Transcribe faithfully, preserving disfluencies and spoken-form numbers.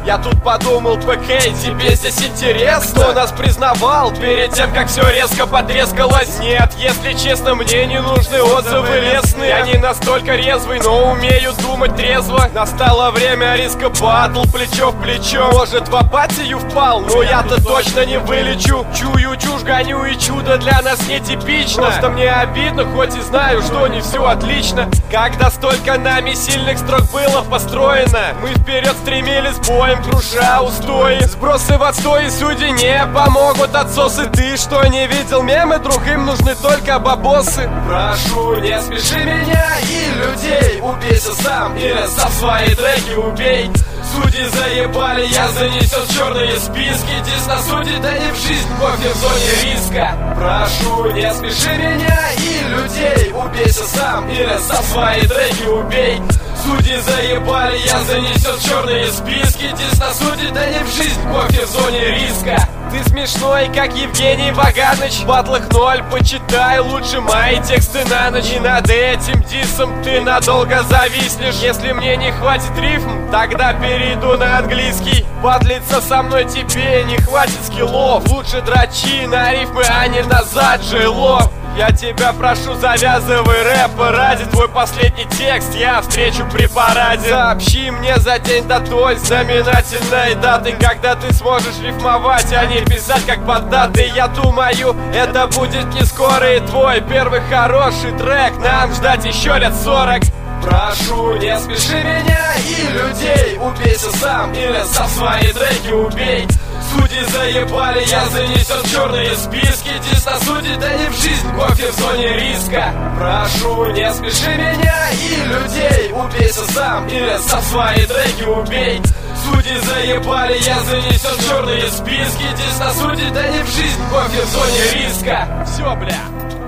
Я тут подумал, ПК, тебе здесь интересно? Кто нас признавал перед тем, как все резко потрескалось? Нет, если честно, мне не нужны отзывы лестные. Я не настолько резвый, но умею думать трезво. Настало время риска батл, плечо в плечо. Может, в апатию впал, но я-то точно не вылечу. Чую чушь, гоню, и чудо для нас нетипично. Просто мне обидно, хоть и знаю, что не все отлично. Когда столько нами сильных строк было построено, мы вперед стремились боем, круша устои. Сбросы в отстой и судьи не помогут отсосы. Ты что, не видел мемы? Другим нужны только бабосы. Прошу, не смеши меня и людей. Убейся сам или за свои треки убей. Судьи заебали, я занесен в черные списки. Дис на суде, да не в жизнь, кофе в зоне риска. Прошу, не смеши меня и людей. Убейся сам или за свои треки убей. Судьи заебали, я занесен в черные списки. Дис на суде, да не в жизнь, кофе в зоне риска. Ты смешной, как Евгений Ваганыч. В батлах ноль, почитай лучше мои тексты на ночь. И над этим дисом ты надолго зависнешь. Если мне не хватит рифм, тогда перейду на английский. Батлиться со мной тебе не хватит скиллов. Лучше дрочи на рифмы, а не назад жило. Я тебя прошу, завязывай рэп. Ради твой последний текст я встречу при параде. Сообщи мне за день до той знаменательной даты, когда ты сможешь рифмовать, а не писать как под даты. Я думаю, это будет не скоро, и твой первый хороший трек нам ждать еще лет сорок. Прошу, не смеши меня и людей. Убейся сам или за свои треки убей. Судьи заебали, я занесен в черные списки. Дис на суде, да не в жизнь, кофе в зоне риска. Прошу, не смеши меня и людей. Убейся сам или за свои треки убей. Судьи заебали, я занесен в черные списки. Дис на суде, да не в жизнь, кофе в зоне риска. Все, бля.